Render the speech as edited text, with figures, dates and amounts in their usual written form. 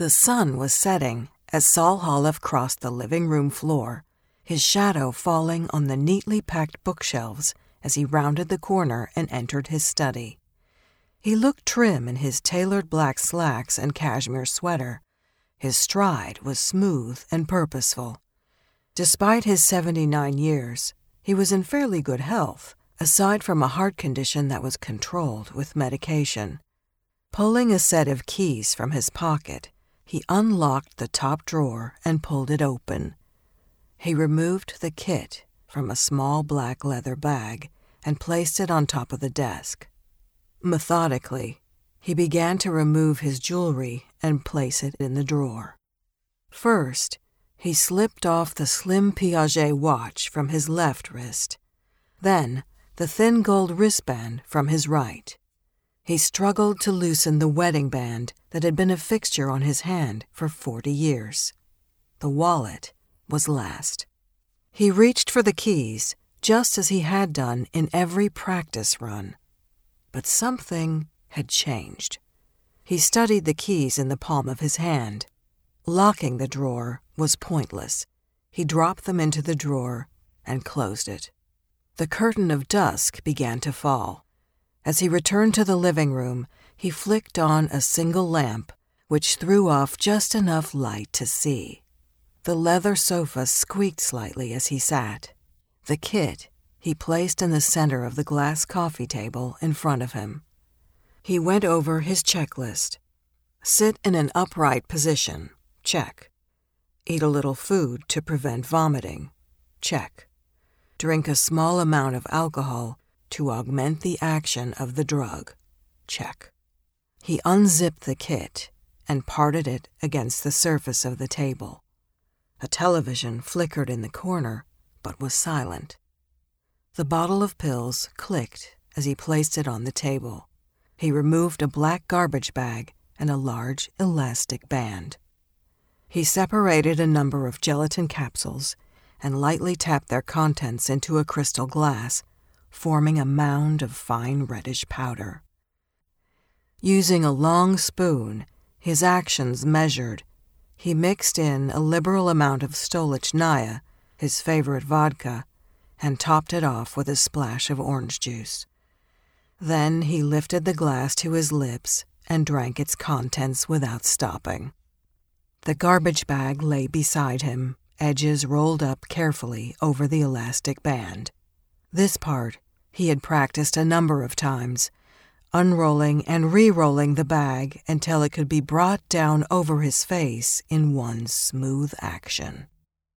The sun was setting as Saul Holliff crossed the living room floor, his shadow falling on the neatly packed bookshelves as he rounded the corner and entered his study. He looked trim in his tailored black slacks and cashmere sweater. His stride was smooth and purposeful. Despite his 79 years, he was in fairly good health, aside from a heart condition that was controlled with medication. Pulling a set of keys from his pocket, he unlocked the top drawer and pulled it open. He removed the kit from a small black leather bag and placed it on top of the desk. Methodically, he began to remove his jewelry and place it in the drawer. First, he slipped off the slim Piaget watch from his left wrist, then the thin gold wristband from his right. He struggled to loosen the wedding band that had been a fixture on his hand for 40 years. The wallet was last. He reached for the keys, just as he had done in every practice run. But something had changed. He studied the keys in the palm of his hand. Locking the drawer was pointless. He dropped them into the drawer and closed it. The curtain of dusk began to fall. As he returned to the living room, he flicked on a single lamp, which threw off just enough light to see. The leather sofa squeaked slightly as he sat. The kit he placed in the center of the glass coffee table in front of him. He went over his checklist. Sit in an upright position. Check. Eat a little food to prevent vomiting. Check. Drink a small amount of alcohol to augment the action of the drug. Check. He unzipped the kit and parted it against the surface of the table. A television flickered in the corner, but was silent. The bottle of pills clicked as he placed it on the table. He removed a black garbage bag and a large elastic band. He separated a number of gelatin capsules and lightly tapped their contents into a crystal glass, forming a mound of fine reddish powder. Using a long spoon, his actions measured, he mixed in a liberal amount of Stolichnaya, his favorite vodka, and topped it off with a splash of orange juice. Then he lifted the glass to his lips and drank its contents without stopping. The garbage bag lay beside him, edges rolled up carefully over the elastic band. This part he had practiced a number of times, unrolling and re-rolling the bag until it could be brought down over his face in one smooth action.